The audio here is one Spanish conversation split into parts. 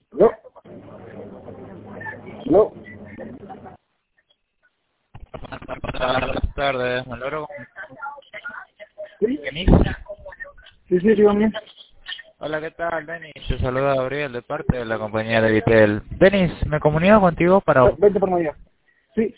No, no. Buenas tardes, me logro Sí, Denis. sí, dígame. Hola, ¿qué tal, Denis? Te saluda Gabriel de parte de la compañía de Vitel. Denis, me comunico contigo Vente por allá. Sí,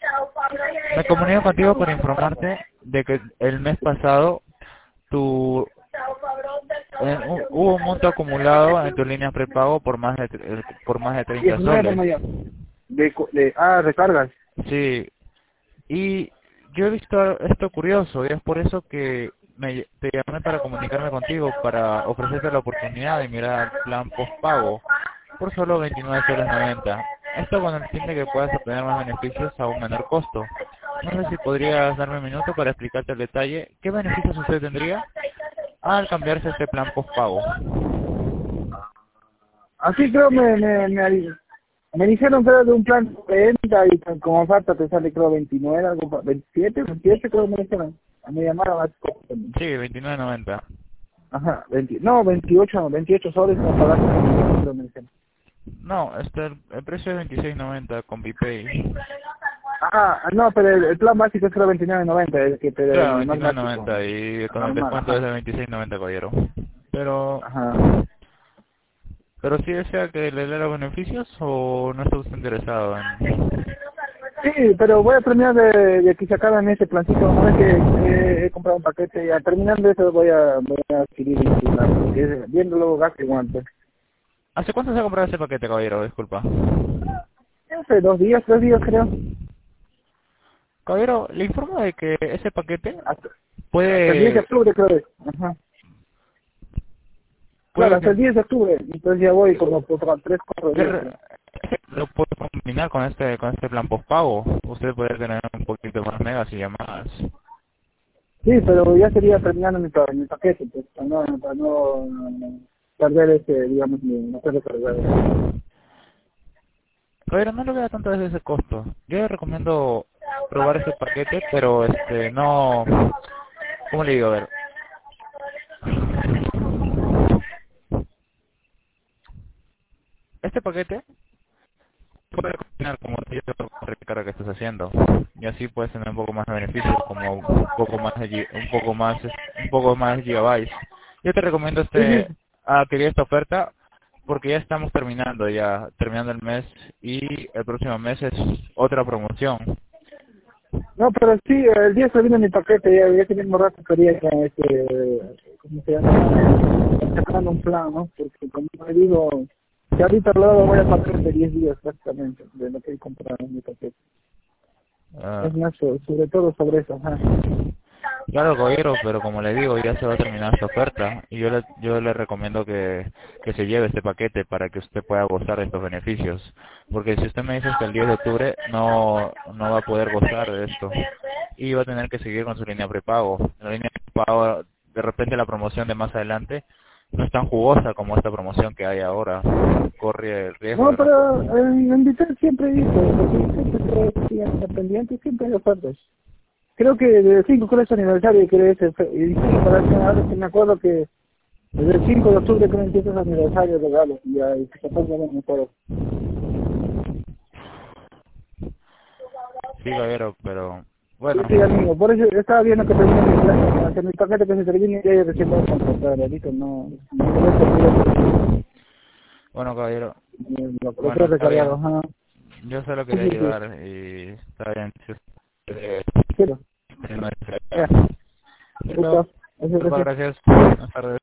informarte de que el mes pasado tu hubo un monto acumulado en tu línea prepago por más de 30 19 por soles. allá. Recargas. Sí, y yo he visto esto curioso y es por eso que te llamé para comunicarme contigo, para ofrecerte la oportunidad de mirar el plan postpago por solo 29 soles 90. Esto con el fin de que puedas obtener más beneficios a un menor costo. No sé si podrías darme un minuto para explicarte el detalle. ¿Qué beneficios usted tendría al cambiarse a este plan postpago? Así creo me dijeron creo de un plan de venta y como falta te sale creo 29, algo, 27 creo me dijeron. Me llamaron hace poco también. Sí, 29.90. Ajá, 28 soles para pagar, creo me dijeron. No, el precio es 26.90 con BPay. No, pero el plan básico es creo 29.90, Claro, el más básico, 29.90 y con el normal, descuento es ajá. de 26.90, caballero. Pero, Ajá. pero sí desea que le dé los beneficios o no está usted interesado en... Sí, pero voy a terminar de que sacaran ese plancito. Una vez que he comprado un paquete, ya terminando eso voy a adquirir el celular, porque viéndolo gasto igual. Pues. ¿Hace cuánto se ha comprado ese paquete, caballero? Disculpa. Hace 2 días, 3 días creo. Caballero, le informo de que ese paquete Hasta el 10 de puede... octubre creo. Ajá. Claro, puede hasta el 10 de octubre. Entonces ya voy como por 3, 4 días. Creo. lo puede combinar con este plan postpago. Usted puede tener un poquito más megas y llamadas. Sí, pero ya sería terminando mi paquete, pues, para no perder digamos, no perder cargar. Pero no lo vea tanto desde ese costo. Yo le recomiendo probar ese paquete, pero no... ¿Cómo le digo? A ver. Este paquete puede combinar como recarga que estás haciendo y así puedes tener un poco más de beneficios, como un poco más gigabytes. Yo te recomiendo Sí, sí. adquirir esta oferta porque ya estamos terminando el mes y el próximo mes es otra promoción. No, pero sí, el día que vino mi paquete, ya ese mismo rato quería que, ¿cómo se llama? Sacando un plan, ¿no? Porque como le digo, que ahorita luego voy a pagar de 10 días prácticamente, de lo que he comprado en mi paquete. Ah, Es más, sobre todo sobre eso, ajá. Claro, caballero, pero como le digo, ya se va a terminar esta oferta y yo le recomiendo que se lleve este paquete para que usted pueda gozar de estos beneficios. Porque si usted me dice que el 10 de octubre no va a poder gozar de esto y va a tener que seguir con su línea prepago. La línea prepago, de repente la promoción de más adelante no es tan jugosa como esta promoción que hay ahora. Corre el riesgo No, de no... pero en Vitel siempre he visto, porque siempre estoy independiente y siempre hay ofertas. Creo que de 5 creo es aniversario, creo ese, y sí, ahora sí me acuerdo que desde el 5 de octubre creo que empieza ese aniversario de regalos, y ya, y se pasa bien, me acuerdo. Sí, caballero, pero Sí, bueno. sí, amigo, por eso estaba viendo que termina mi plan, hacer mi paquete que se termine y ya recién voy a contratar, ahorita no me voy a perder Bueno, caballero. lo que he Bueno, está recargado, bien. ajá. Yo solo Sí, quería sí, sí, ayudar y está bien. Si usted, quiero. no es- Ya, Listo. listo, eso Muchas gracias. gracias. Buenas tardes.